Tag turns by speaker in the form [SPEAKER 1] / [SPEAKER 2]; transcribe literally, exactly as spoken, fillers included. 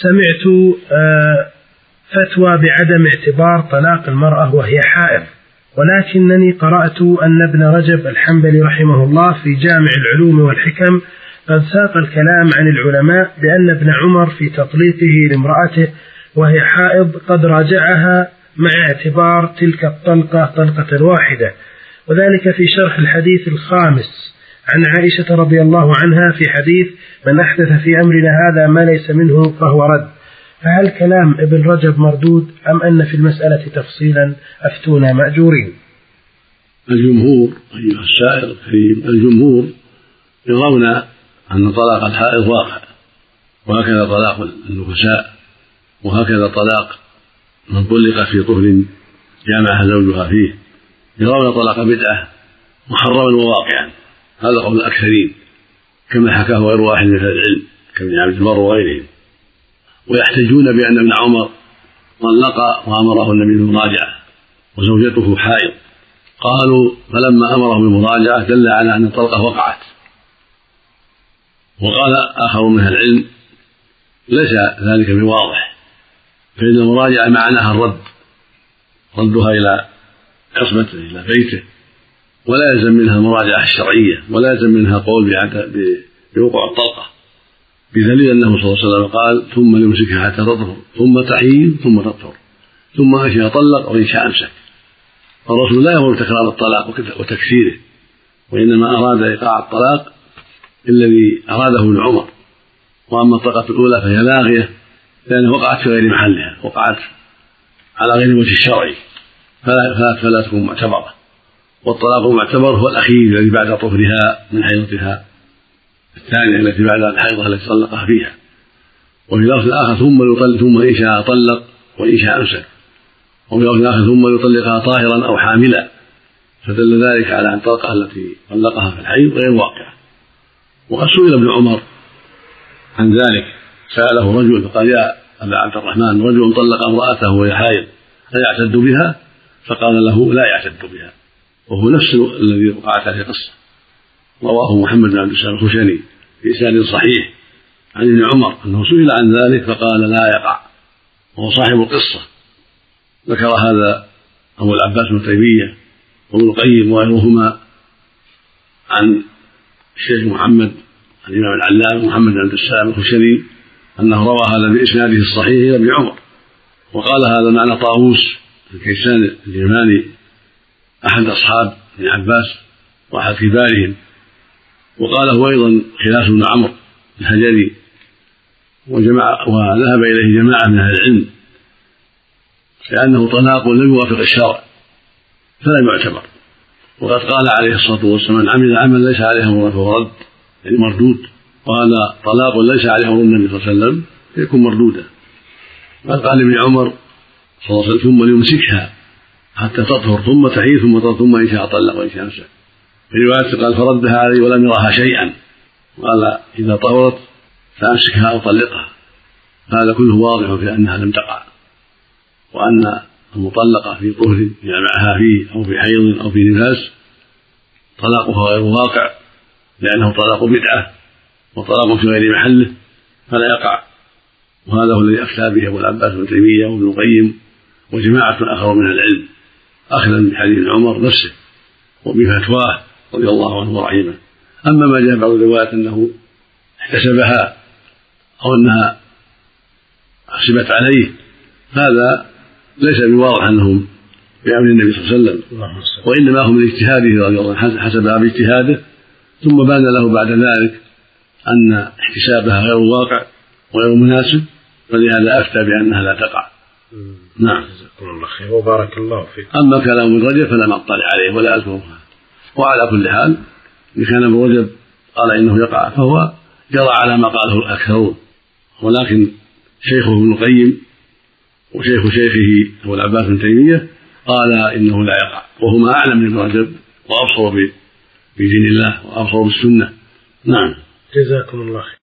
[SPEAKER 1] سمعت فتوى بعدم اعتبار طلاق المرأة وهي حائض، ولكنني قرأت أن ابن رجب الحنبلي رحمه الله في جامع العلوم والحكم قد ساق الكلام عن العلماء بأن ابن عمر في تطليقه لامرأته وهي حائض قد راجعها مع اعتبار تلك الطلقة طلقة واحدة، وذلك في شرح الحديث الخامس عن عائشة رضي الله عنها في حديث من أحدث في أمرنا هذا ما ليس منه فهو رد. فهل كلام ابن رجب مردود أم أن في المسألة تفصيلا؟ أفتونا مأجورين.
[SPEAKER 2] الجمهور أيها السائل الكريم، الجمهور يرون أن طلاق الحائض واقع، وهكذا طلاق النفساء، وهكذا طلاق من طلق في طهر جامعها زوجها فيه، يرون طلاق بدعة محرما وواقعا. هذا قول الأكثرين كما حكاه غير واحد من العلم كابن عبد البر وغيرهم. ويحتجون بأن ابن عمر طلق وأمره النبي بالمراجعة وزوجته حائض، قالوا فلما أمره بالمراجعة دل على أن الطلقة وقعت. وقال آخر من العلم ليس ذلك بواضح، فإن المراجعة معناها الرد، ردها إلى عصمته إلى بيته، ولا يلزم منها المراجعة الشرعية، ولا يلزم منها قول بوقوع الطلقة، بدليل أنه صلى الله عليه وسلم قال ثم يمسكها حتى تطهر ثم تحين ثم تطهر ثم إن شاء طلق وإن شاء أمسك. فالرسول لا يأمر بتكرار الطلاق وتكسيره، وإنما أراد إيقاع الطلاق الذي أراده ابن عمر. وأما الطلقة الأولى فهي لاغية لأنها وقعت في غير محلها، وقعت على غير وجه الشرعي، فلا, فلا تكون معتبرة. والطلاق المعتبر هو الأخير الذي بعد طهرها من حيضتها الثانية التي بعد الحيضة التي طلقها فيها. وفي لفظ آخر ثم يطلق ثم إن شاء طلق وإن شاء أمسك، وفي لفظ آخر ثم يطلقها طاهرا أو حاملا، فدل ذلك على أن الطلقة التي طلقها في الحيض غير واقعة. وقد سئل ابن عمر عن ذلك، سأله رجل فقال يا أبا عبد الرحمن رجل طلق امرأته وهي حائض أيعتد بها؟ فقال له لا يعتد بها، وهو نفس الذي وقعت عليه قصة. رواه محمد بن عبد السلام الخشني بإسناد صحيح عن ابن عمر أنه سئل عن ذلك فقال لا يقع، وهو صاحب القصة. ذكر هذا أبو العباس بن تيمية وابن القيم وغيرهما عن الشيخ محمد الإمام العلامة محمد بن عبد السلام الخشني أنه روى هذا بإسناده الصحيح إلى ابن عمر. وقال هذا معنى طاووس الكيسان اليماني أحد أصحاب ابن عباس وأحد كبارهم، وقاله أيضا خلاف بن عمرو الهجري، وجماعة وذهب إليه جماعة من أهل العلم، لأنه طلاق لم يوافق الشرع فلا يعتبر. وقد قال عليه الصلاة والسلام من عمل عمل ليس عليه أمرنا فهو رد، يعني مردود. وهذا طلاق ليس عليه أمر النبي صلى الله عليه وسلم يكون مردودا. قد قال ابن عمر صلى الله عليه وسلم ثم ليمسكها حتى تطهر ثم تحيض ثم تطهر ثم إن شاء طلق وإن شاء أمسك. في رواية قال فردها عليه ولم يرها شيئا، قال إذا طهرت فأمسكها أو طلقها. هذا كله واضح في أنها لم تقع، وأن المطلقة في طهر جامعها فيه أو في حيض أو في نفاس طلاقها غير واقع، لأنه طلاق بدعة وطلاق في غير محله فلا يقع. وهذا هو الذي أفتى به أبو العباس بن تيمية وابن القيم وجماعة آخر من العلم، أخذا بحديث عمر نفسه وبفتواه رضي الله عنه ورحمه. أما ما جاء بعض الروايات أنه احتسبها أو أنها حسبت عليه، هذا ليس بواضح أنهم بأمر النبي صلى الله عليه وسلم، وإنما هم من اجتهاده رضي الله عنه حسبها باجتهاده، ثم بان له بعد ذلك أن احتسابها غير واقع وغير مناسب، ولهذا أفتى بأنها لا تقع. نعم.
[SPEAKER 1] جزاكم الله خير وبارك الله فيك.
[SPEAKER 2] أما كلام ابن رجب فلم أطلع عليه ولا أذكرها. وعلى كل حال إن كان ابن رجب قال إنه يقع فهو جرى على ما قاله الأكثرون، ولكن شيخه ابن القيم وشيخ شيخه أبو العباس بن تيمية قال إنه لا يقع، وهما أعلم من ابن رجب وأبصر بدين الله وأبصر بالسنة. نعم.
[SPEAKER 1] جزاكم الله خير.